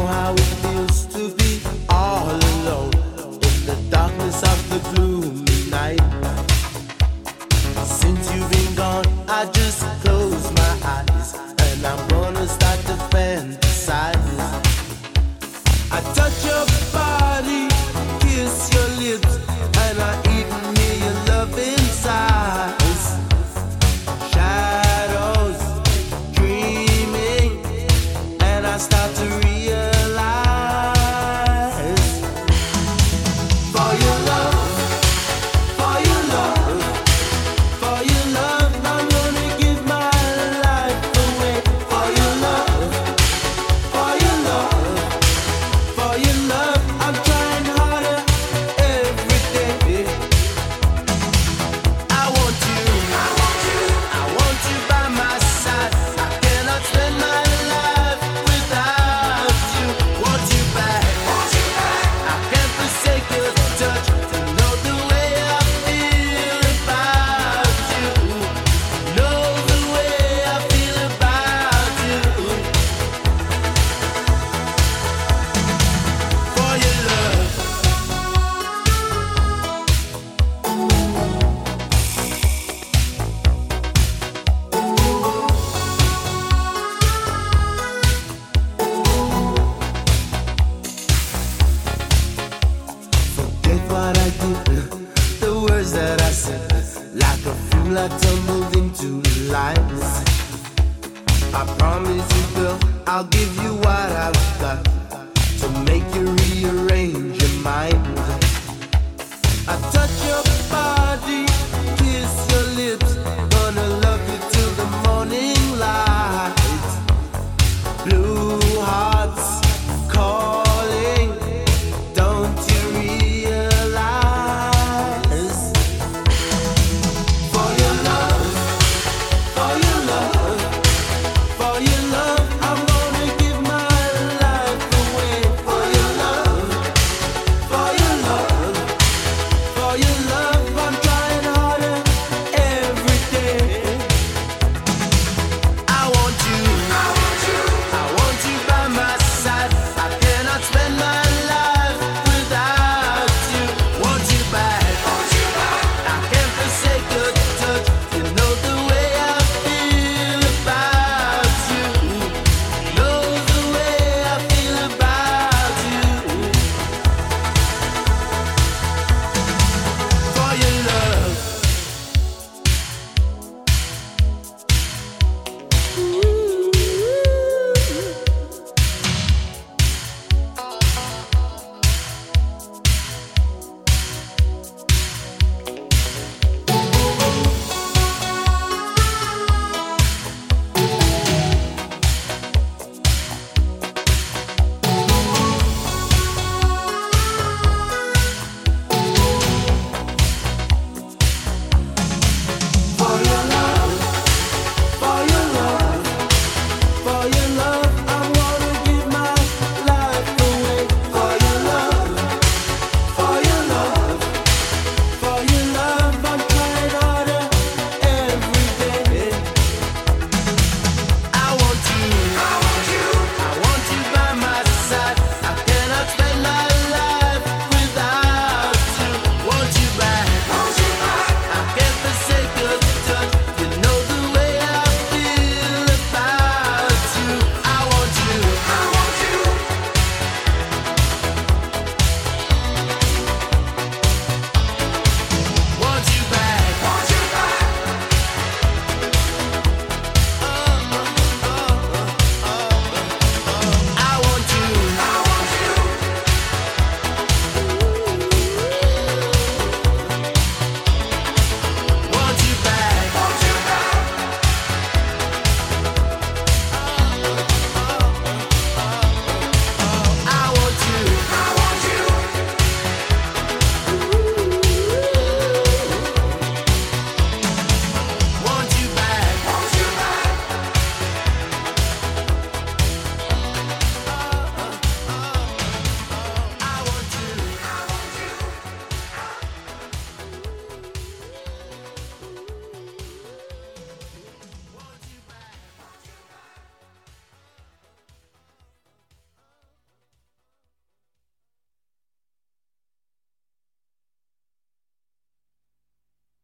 how it feels to be all alone in the darkness of the gloomy night. Since you've been gone, I just close my eyes and I'm gonna start to fantasize. I touch your body, kiss your lips, and I even hear your love inside. Shadows dreaming, and I start to realize. For your love, for your love, for your love, I'm gonna give my life away. For your love, for your love, for your love, I'm trying harder every day. I want you, I want you, I want you by my side. I cannot spend my life without you. Want you back, I can't forsake your touch. To know the way I feel about you, know the way I feel about you. For your love. Forget what I did, the words that I said. Like a fool, I tumbled into lies. I promise you, girl, I'll give you what I've got to make you rearrange your mind. I touch your body, kiss your lips, gonna love you till the morning light. Blue hearts calling, don't you realize? For your love, for your love, for your love, I'm gonna give my life away. For your love, for your love, for your love, I'm trying harder every day. I want you, I want you, I want you by my side. I cannot spend my life without you. Want you back, I can't forsake your touch. You know the way I feel about you. Know the way I feel about you. For your love.